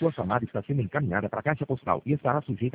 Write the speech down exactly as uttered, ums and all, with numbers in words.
Sua chamada está sendo encaminhada para a caixa postal e estará sujeita